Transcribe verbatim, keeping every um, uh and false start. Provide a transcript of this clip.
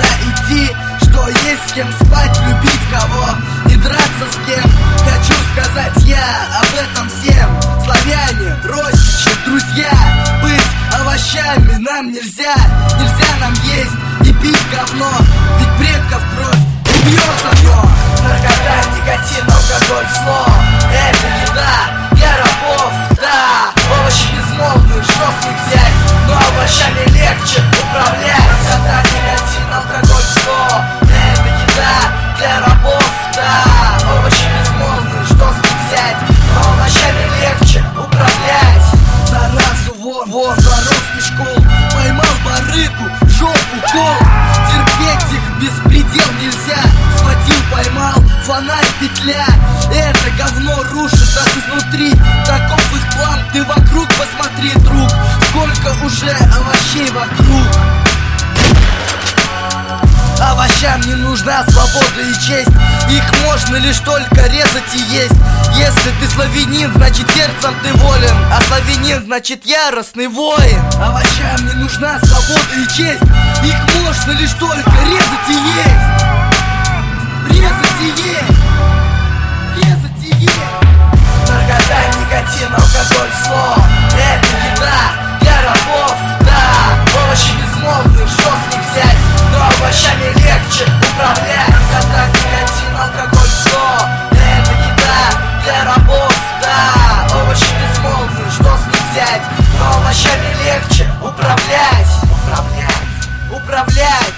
идти, что есть с кем спать, любить кого и драться с кем. Хочу сказать я об этом всем. Славяне, росичи, друзья, быть овощами нам нельзя. Нельзя нам есть и пить говно, ведь предков кровь убьет оно. Наркота, никотин, алкоголь, зло — это еда для рабов, да. Овощи безмолвны, что с них взять, но овощами легче управлять. Наркота, никотин, алкоголь, зло — это еда для рабов, да. Овощи безмолвны, что с них взять, но овощами легче управлять. Заразу вор, вор, воровский школ, поймал барыгу, в жопу кол. Терпеть их беспредел нельзя. Схватил, поймал, фонарь, петля. Это говно рушит нас изнутри. Таков их план, ты вокруг посмотри, друг. Сколько уже овощей вокруг. Овощам не нужна свобода и честь. Их можно лишь только резать и есть. Если ты славянин, значит сердцем ты волен, а славянин значит яростный воин. Овощам не нужна свобода и честь. Их можно лишь только резать и есть. Резать и есть. Резать и есть. Наркота, никотин, алкоголь, зло — это еда для рабов, да. Овощи безмолвны, что с них взять, но овощами легче управлять. Наркота, никотин, алкоголь, зло — это еда для рабов, да. Овощи безмолвны, что с них взять, но овощами легче управлять. Управлять, управлять.